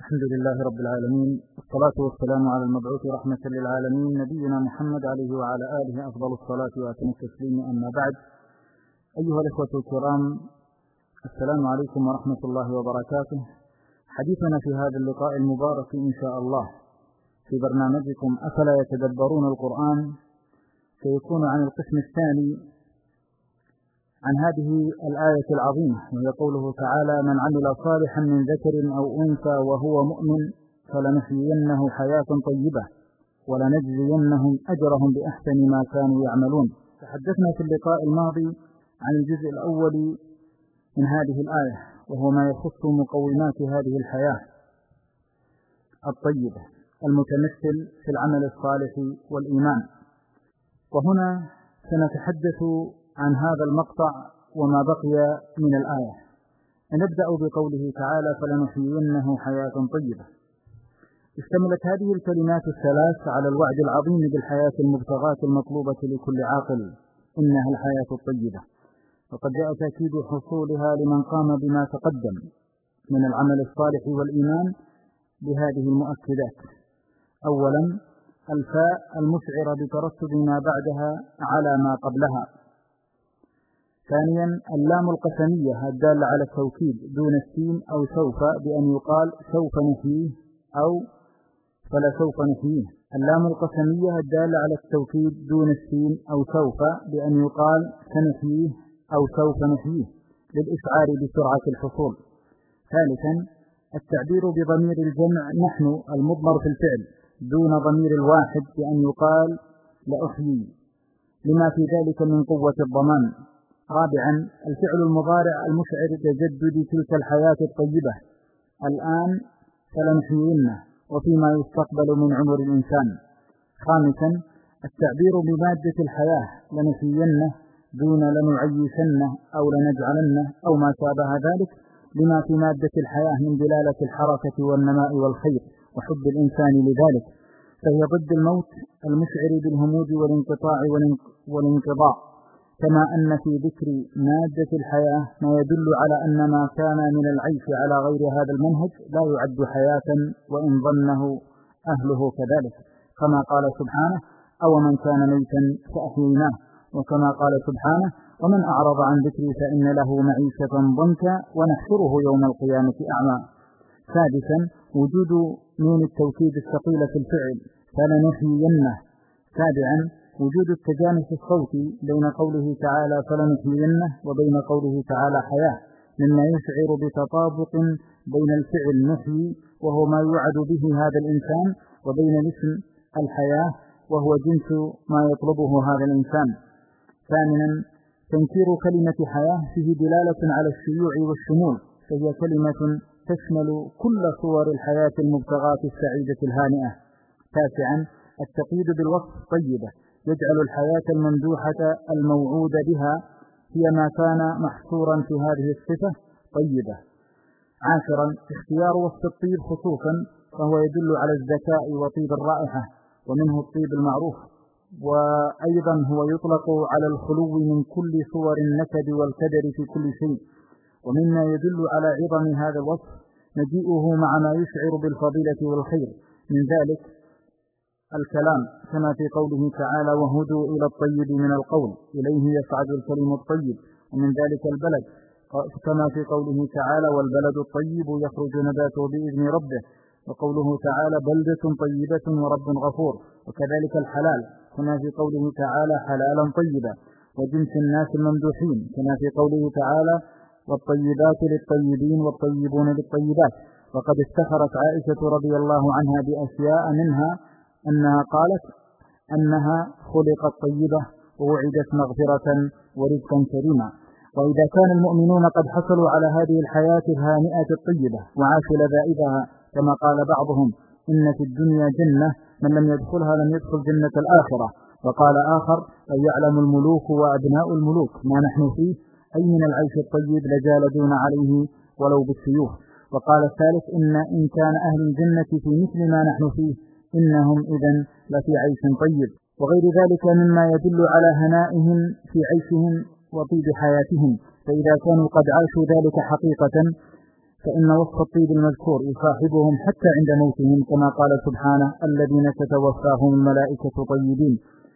الحمد لله رب العالمين، والصلاة والسلام على المبعوث رحمة للعالمين نبينا محمد عليه وعلى آله أفضل الصلاة وأتم التسليم. أما بعد، أيها الإخوة الكرام، السلام عليكم ورحمة الله وبركاته. حديثنا في هذا اللقاء المبارك إن شاء الله في برنامجكم أفلا يتدبرون القرآن سيكون عن القسم الثاني عن هذه الآية العظيمة، وهي قوله تعالى: من عمل صالحا من ذكر أو أنثى وهو مؤمن فلنحيينه حياة طيبة ولنجزينهم أجرهم بأحسن ما كانوا يعملون. تحدثنا في اللقاء الماضي عن الجزء الأول من هذه الآية، وهو ما يخص مقومات هذه الحياة الطيبة المتمثل في العمل الصالح والإيمان. وهنا سنتحدث عن هذا المقطع وما بقي من الآية. نبدأ بقوله تعالى: فلنحيينه حياة طيبة. اشتملت هذه الكلمات الثلاث على الوعد العظيم بالحياة المبتغاة المطلوبة لكل عاقل، إنها الحياة الطيبة، وقد جاء تأكيد حصولها لمن قام بما تقدم من العمل الصالح والإيمان بهذه المؤكدات. أولا، الفاء المشعرة بترتب ما بعدها على ما قبلها. ثانيا، اللام القسمية الدالة على التوكيد دون السين أو سوف، بأن يقال سوف نحييه أو فلسوف نحييه. اللام القسمية الدالة على التوكيد دون السين أو سوف، بأن يقال سنحييه أو سوف نحييه للإشعار بسرعة الحصول. ثالثا، التعبير بضمير الجمع نحن المضمر في الفعل دون ضمير الواحد، بأن يقال لأحيي لما في ذلك من قوة الضمان. رابعا، الفعل المضارع المشعر بتجدد تلك الحياة الطيبة الآن فلنحيينه وفيما يستقبل من عمر الإنسان. خامسا، التعبير بمادة الحياة لنحيينه دون لنعيشنه أو لنجعلنه أو ما شابه ذلك، لما في مادة الحياة من دلالة الحركة والنماء والخير وحب الإنسان لذلك، فهي ضد الموت المشعر بالهموج والانقطاع والانقضاء. كما أن في ذكر مادة الحياة ما يدل على أن ما كان من العيش على غير هذا المنهج لا يعد حياة وإن ظنه أهله كذلك، كما قال سبحانه: أو من كان ميتا فأحييناه، وكما قال سبحانه: ومن أعرض عن ذكري فإن له معيشة ضنكا ونحشره يوم القيامة أعمى. سادسا، وجود نون التوكيد الثقيلة في الفعل فلنحيينه. سابعا، وجود التجانس الصوتي بين قوله تعالى فلنحيينه وبين قوله تعالى حياة، مما يشعر بتطابق بين الفعل نحيي وهو ما يوعد به هذا الإنسان، وبين الاسم الحياة وهو جنس ما يطلبه هذا الإنسان. ثامنا، تنكير كلمة حياة فيه دلالة على الشيوع والشمول، فهي كلمة تشمل كل صور الحياة المبتغاة السعيدة الهانئة. تاسعا، التقييد بالوصف طيبة يجعل الحياة الممدوحة الموعود بها هي ما كان محصورا في هذه الصفة طيبة. عاشرا، اختيار وصف الطيب خصوصا، فهو يدل على الذكاء وطيب الرائحة، ومنه الطيب المعروف، وأيضا هو يطلق على الخلو من كل صور النكد والكدر في كل شيء. ومما يدل على عظم هذا الوصف مجيئه مع ما يشعر بالفضيلة والخير، من ذلك الكلام كما في قوله تعالى: وهدوا إلى الطيب من القول إليه يصعد الكلم الطيب. ومن ذلك البلد كما في قوله تعالى: والبلد الطيب يخرج نباته بإذن ربه. وقوله تعالى: بلدة طيبة ورب غفور. وكذلك الحلال كما في قوله تعالى: حلالا طيبا. وجنس الناس الممدوحين كما في قوله تعالى: والطيبات للطيبين والطيبون للطيبات. وقد افتخرت عائشة رضي الله عنها بأشياء، منها أنها قالت أنها خلقت طيبة ووعدت مغفرة ورزقا كريما. وإذا كان المؤمنون قد حصلوا على هذه الحياة الهانئة الطيبة وعاشوا لذائذها، كما قال بعضهم: إن في الدنيا جنة من لم يدخلها لم يدخل جنة الآخرة. وقال آخر: أن يعلم الملوك وأبناء الملوك ما نحن فيه، أي من العيش الطيب لجالدون عليه ولو بالسيوف. وقال الثالث: إن كان أهل الجنة في مثل ما نحن فيه إنهم إذن لفي عيش طيب، وغير ذلك مما يدل على هنائهم في عيشهم وطيب حياتهم. فإذا كانوا قد عاشوا ذلك حقيقة فإن وصف الطيب المذكور يصاحبهم حتى عند موتهم كما قال سبحانه الذين تتوفاهم الملائكة طيبين،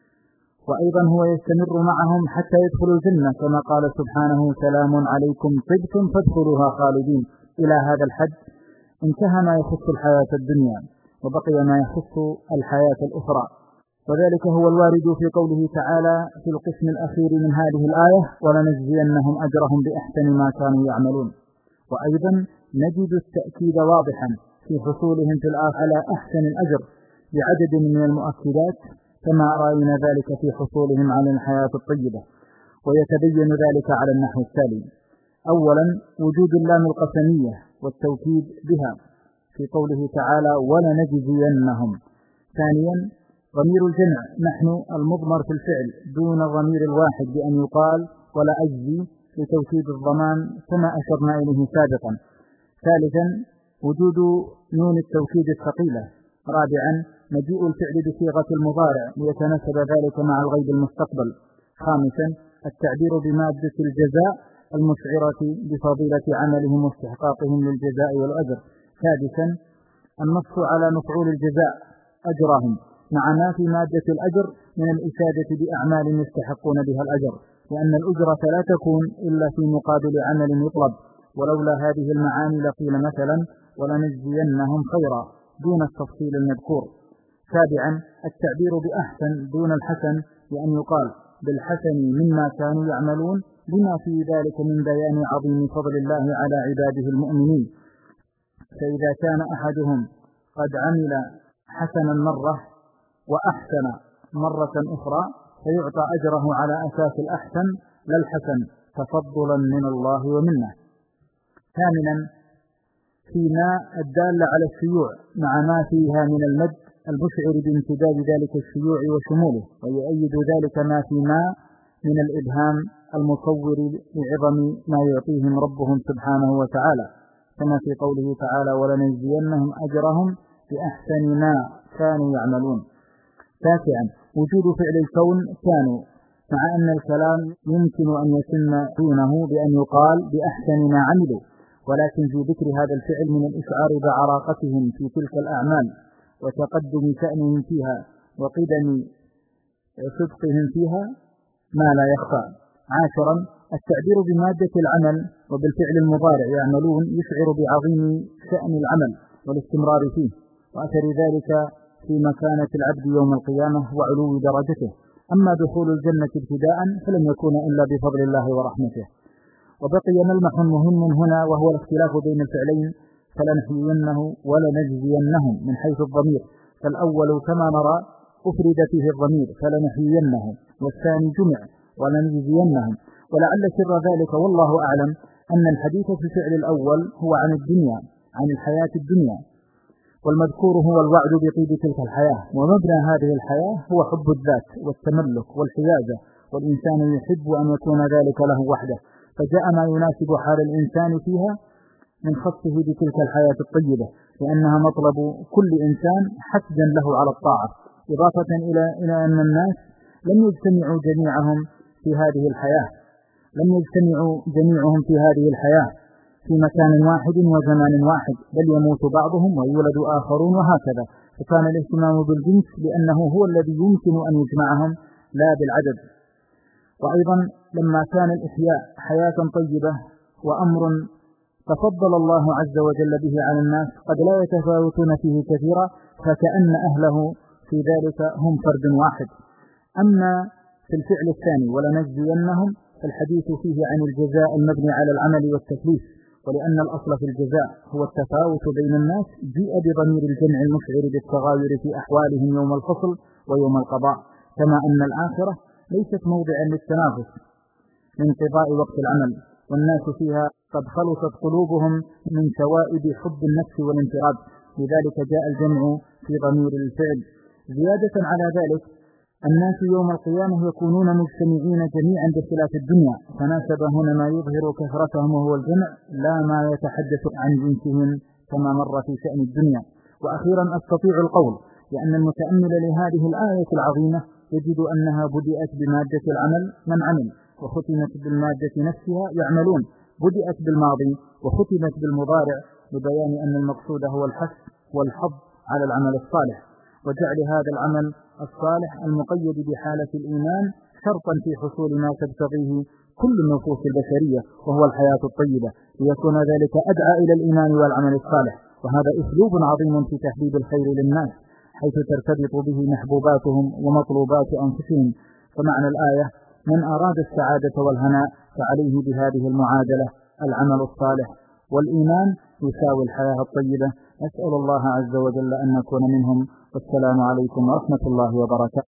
وأيضا هو يستمر معهم حتى يدخلوا الجنة كما قال سبحانه سلام عليكم طبتم فادخلوها خالدين. إلى هذا الحد انتهى ما يخص الحياة الدنيا، وبقي ما يخص الحياة الأخرى، وذلك هو الوارد في قوله تعالى في القسم الأخير من هذه الآية ولنجزينهم أجرهم بأحسن ما كانوا يعملون. وأيضا نجد التأكيد واضحا في حصولهم في الآخرة على أحسن الأجر بعدد من المؤكدات كما رأينا ذلك في حصولهم على الحياة الطيبة، ويتبين ذلك على النحو التالي: أولا وجود اللام القسمية والتوكيد بها في قوله تعالى ولنجزينهم. ثانيا ضمير الجمع نحن المضمر في الفعل دون الضمير الواحد بأن يقال ولا أجزي لتوكيد الضمان كما أشرنا إليه سابقا. ثالثا وجود نون التوكيد الثقيلة. رابعا مجيء الفعل بصيغة المضارع ليتناسب ذلك مع الغيب المستقبل. خامسا التعبير بمادة الجزاء المشعرة بفضيلة عملهم واستحقاقهم للجزاء والأجر. سادسا النص على مفعول الجزاء أجرهم مع ما في مادة الأجر من الإشادة بأعمال يستحقون بها الأجر، لأن الأجرة لا تكون إلا في مقابل عمل يطلب، ولولا هذه المعاني لقيل مثلا ولنجزينهم خيرا دون التفصيل المذكور. سابعا التعبير بأحسن دون الحسن بأن يقال بالحسن مما كانوا يعملون لما في ذلك من بيان عظيم فضل الله على عباده المؤمنين، فإذا كان أحدهم قد عمل حسنا مرة وأحسن مرة أخرى فيعطى أجره على أساس الأحسن لا الحسن تفضلا من الله ومنه. ثامنا فيما الدال على الشيوع مع ما فيها من المد المشعر بامتداد ذلك الشيوع وشموله، ويؤيد ذلك ما فيما من الإبهام المصور لعظم ما يعطيهم ربهم سبحانه وتعالى كما في قوله تعالى ولنجزينهم أجرهم بأحسن ما كانوا يعملون. تاسعا وجود فعل الكون كانوا مع أن الكلام يمكن أن يتم دونه بأن يقال بأحسن ما عملوا، ولكن في ذكر هذا الفعل من الإشعار بعراقتهم في تلك الأعمال وتقدم شأنهم فيها وقدم صدقهم فيها ما لا يخفى. عاشرا التعبير بمادة العمل وبالفعل المضارع يعملون يشعر بعظيم شأن العمل والاستمرار فيه وأثر ذلك في مكانة العبد يوم القيامة وعلو درجته. أما دخول الجنة ابتداء فلن يكون إلا بفضل الله ورحمته. وبقي ملمح مهم هنا وهو الاختلاف بين الفعلين فلنحيينه ولنجزينهم من حيث الضمير، فالأول كما نرى أفرد فيه الضمير فلنحيينه، والثاني جمع ولنجزينهم، ولعل سر ذلك والله أعلم أن الحديث في الفعل الأول هو عن الدنيا عن الحياة الدنيا، والمذكور هو الوعد بطيب تلك الحياة، ومبنى هذه الحياة هو حب الذات والتملك والحيازة، والإنسان يحب أن يكون ذلك له وحده، فجاء ما يناسب حال الإنسان فيها من خصه بتلك الحياة الطيبة لأنها مطلب كل إنسان حسدا له على الطاعة، إضافة إلى أن الناس لم يجتمعوا جميعهم في هذه الحياة في مكان واحد وزمان واحد، بل يموت بعضهم ويولد آخرون وهكذا، فكان الاهتمام بالجنس لأنه هو الذي يمكن أن يجمعهم لا بالعدد. وأيضا لما كان الإحياء حياة طيبة وأمر تفضل الله عز وجل به على الناس قد لا يتفاوتون فيه كثيرا، فكأن أهله في ذلك هم فرد واحد. أما في الفعل الثاني ولنجزينهم فالحديث فيه عن الجزاء المبني على العمل والتكليف، ولأن الأصل في الجزاء هو التفاوت بين الناس جيء بضمير الجمع المشعر بالتغاير في أحوالهم يوم الفصل ويوم القضاء، كما أن الآخرة ليست موضعا للتنافس لانقضاء وقت العمل، والناس فيها قد خلصت قلوبهم من شوائب حب النفس والانفراد، لذلك جاء الجمع في ضمير الفعل. زيادة على ذلك الناس يوم القيامة يكونون مجتمعين جميعا بخلاف الدنيا، فناسب هنا ما يظهر كثرتهم وهو الجمع لا ما يتحدث عن جنسهم كما مر في شأن الدنيا. وأخيرا أستطيع القول لأن المتأمل لهذه الآية العظيمة يجد أنها بدأت بمادة العمل من عمل وختمت بالمادة نفسها يعملون، بدأت بالماضي وختمت بالمضارع لبيان أن المقصود هو الحث والحض على العمل الصالح، وجعل هذا العمل الصالح المقيد بحالة الإيمان شرطا في حصول ما تبتغيه كل النفوس البشرية وهو الحياة الطيبة، ليكون ذلك أدعى إلى الإيمان والعمل الصالح. وهذا أسلوب عظيم في تحبيب الخير للناس حيث ترتبط به محبوباتهم ومطلوبات أنفسهم. فمعنى الآية: من أراد السعادة والهناء فعليه بهذه المعادلة: العمل الصالح والإيمان يساوي الحياة الطيبة. أسأل الله عز وجل أن نكون منهم، والسلام عليكم ورحمة الله وبركاته.